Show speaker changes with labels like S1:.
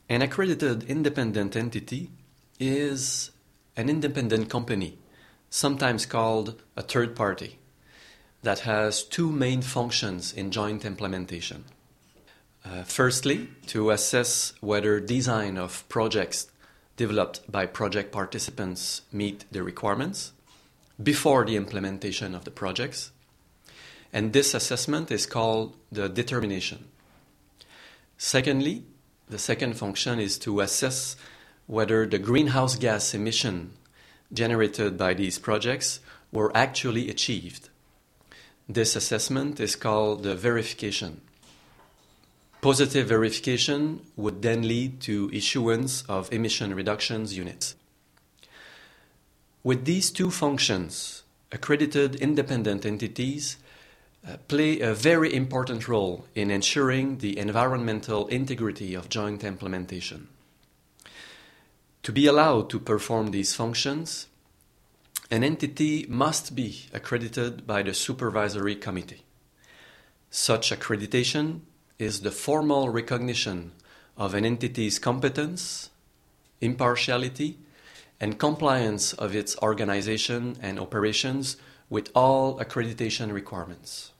S1: An accredited independent entity is an independent company, sometimes called a third party, that has two main functions in joint implementation. Firstly, to assess whether design of projects developed by project participants meet the requirements before the implementation of the projects. And this assessment is called the determination. Secondly, the second function is to assess whether the greenhouse gas emission generated by these projects were actually achieved. This assessment is called the verification. Positive verification would then lead to issuance of emission reductions units. With these two functions, accredited independent entities play a very important role in ensuring the environmental integrity of joint implementation. To be allowed to perform these functions, an entity must be accredited by the supervisory committee. Such accreditation is the formal recognition of an entity's competence, impartiality, and compliance of its organization and operations with all accreditation requirements.